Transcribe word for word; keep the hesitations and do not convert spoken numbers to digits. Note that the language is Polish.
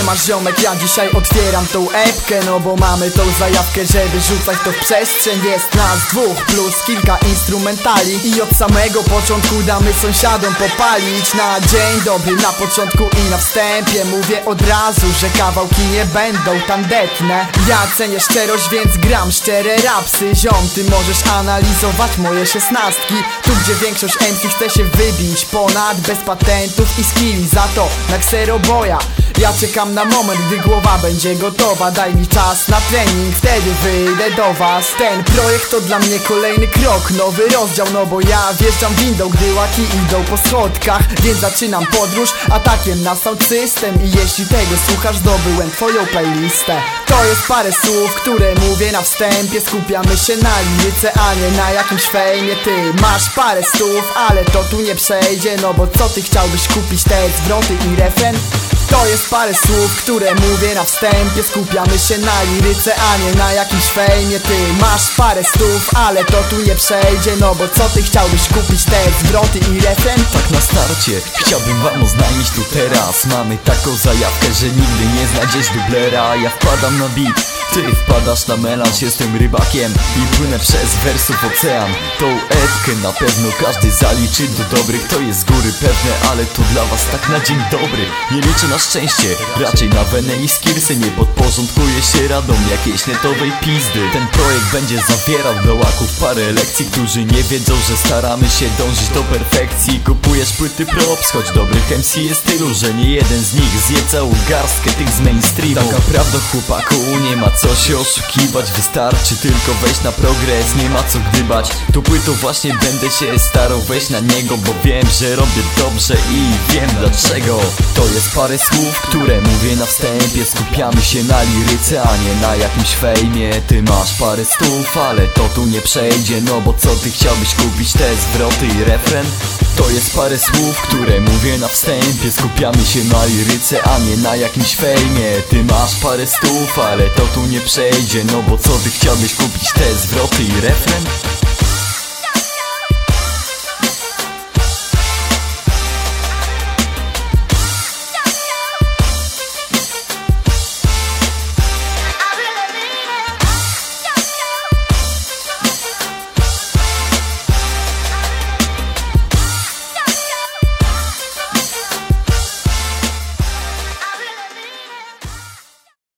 Siemasz ziomek, ja dzisiaj otwieram tą epkę, no bo mamy tą zajawkę, żeby rzucać to w przestrzeń. Jest nas dwóch plus kilka instrumentali i od samego początku damy sąsiadom popalić. Na dzień dobry, na początku i na wstępie mówię od razu, że kawałki nie będą tandetne. Ja cenię szczerość, więc gram szczere rapsy. Ziom, ty możesz analizować moje szesnastki, tu gdzie większość M C chce się wybić ponad bez patentów i skilli. Za to na kseroboja ja czekam na moment, gdy głowa będzie gotowa. Daj mi czas na trening, wtedy wyjdę do was. Ten projekt to dla mnie kolejny krok, nowy rozdział, no bo ja wjeżdżam windą, gdy łaki idą po schodkach. Więc zaczynam podróż atakiem na sound system i jeśli tego słuchasz, zdobyłem twoją playlistę. To jest parę słów, które mówię na wstępie. Skupiamy się na liryce, a nie na jakimś fejmie. Ty masz parę stów, ale to tu nie przejdzie, no bo co ty chciałbyś kupić? Te zwroty i refren? To jest parę słów, które mówię na wstępie. Skupiamy się na liryce, a nie na jakimś fejmie. Ty masz parę stów, ale to tu nie przejdzie, no bo co ty chciałbyś kupić? Te zwroty i refren? Tak na starcie chciałbym wam oznajmić tu teraz: mamy taką zajawkę, że nigdy nie znajdziesz dublera. Ja wpadam na beat, ty wpadasz na melanż. Jestem rybakiem i płynę przez wersów ocean. Tą epkę na pewno każdy zaliczy do dobrych. To jest z góry pewne, ale to dla was tak na dzień dobry. Nie liczę na szczęście, raczej na wenę i skillsy. Nie podporządkuję się radom jakiejś netowej pizdy. Ten projekt będzie zawierał dla łaków parę lekcji, którzy nie wiedzą, że staramy się dążyć do perfekcji. Kupujesz płyty props, choć dobrych M C jest tylu, że nie jeden z nich zje całą garstkę tych z mainstreamu. Taka prawda chłopaku, nie ma co się oszukiwać, wystarczy tylko wejść na progres, nie ma co gdybać. Tu płytą właśnie będę się starał wejść na niego, bo wiem, że robię dobrze i wiem dlaczego. To jest parę słów, które mówię na wstępie. Skupiamy się na liryce, a nie na jakimś fejmie. Ty masz parę stów, ale to tu nie przejdzie, no bo co ty chciałbyś kupić? Te zwroty i refren? To jest parę słów, które mówię na wstępie. Skupiamy się na liryce, a nie na jakimś fejmie. Ty masz parę stów, ale to tu nie przejdzie, no bo co ty chciałbyś kupić? Te zwroty i refren?